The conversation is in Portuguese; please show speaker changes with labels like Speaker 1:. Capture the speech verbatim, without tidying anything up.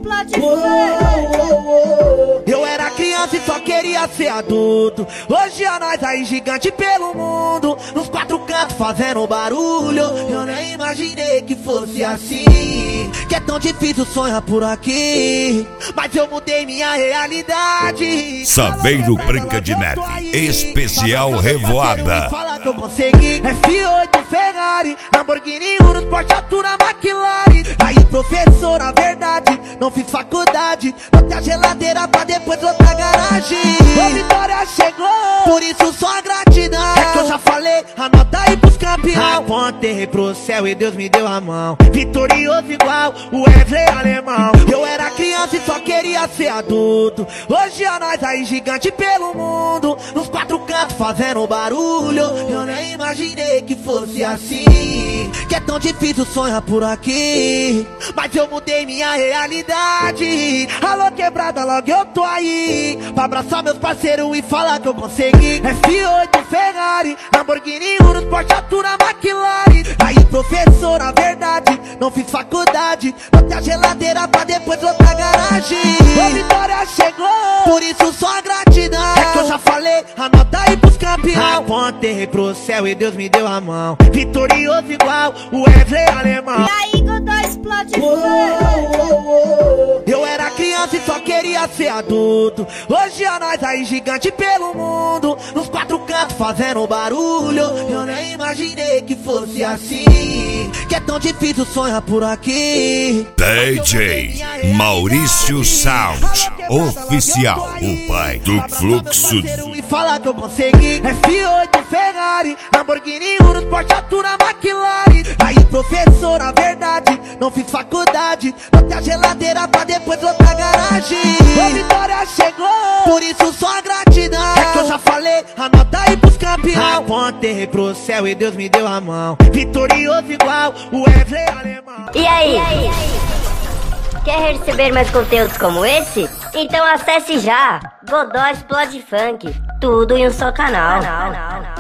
Speaker 1: explode funk.
Speaker 2: Eu era criança e só queria ser adulto. Hoje é nós aí gigante pelo mundo, nos quatro cantos fazendo barulho. Eu nem imaginei que fosse assim, que é tão difícil sonhar por aqui, mas eu mudei minha realidade.
Speaker 3: Saveiro Branca de Neve, especial Revoada.
Speaker 2: Fala que eu consegui F oito, Ferrari, Lamborghini, Urus, Porsche, Altura, McLaren. Aí professor, na verdade, não fiz faculdade, botei a geladeira pra depois outra garagem. A vitória chegou, por isso só gratidão. É que eu já falei, anota aí pros campeão. Apontei pro céu e Deus me deu a mão, vitorioso igual o Wesley Alemão. Eu era criança e só queria ser adulto. Hoje é nós aí gigante pelo mundo, nos quatro cantos fazendo barulho. Eu nem imaginei que fosse assim, que é tão difícil sonhar por aqui, mas eu mudei minha realidade. Alô quebrada, logo eu tô aí pra abraçar meus parceiros e falar que eu consegui F oito, Ferrari, Lamborghini, Urus, Porsche, Altura, McLaren. Aí professor, na verdade, não fiz faculdade, botei a geladeira pra depois outra garagem. A vitória chegou, por isso só gratidão. É que eu já falei, anota aí pros campeão. Apontei pro céu e Deus me deu a mão, vitorioso igual o Wesley Alemão.
Speaker 1: E aí Godó explode funk.
Speaker 2: Eu era criança e só queria ser adulto. Hoje é nós aí gigante pelo mundo, nos quatro cantos fazendo barulho. Eu nem imaginei que fosse assim, que é tão difícil sonhar por aqui.
Speaker 3: D J Maurício Sound Oficial, o pai do fluxo.
Speaker 2: E falar que eu consegui F oito, Ferrari, Lamborghini, Urus, Porsche, Altura, McLaren. Aí professor, na verdade, não fiz faculdade, botei a geladeira pra depois outra garagem. A vitória chegou, por isso só gratidão. É que eu já falei, anota aí pros campeão. Apontei pro céu e Deus me deu a mão, vitorioso igual o Wesley Alemão.
Speaker 4: E aí? Quer receber mais conteúdos como esse? Então acesse já Godó Explode Funk, tudo em um só canal.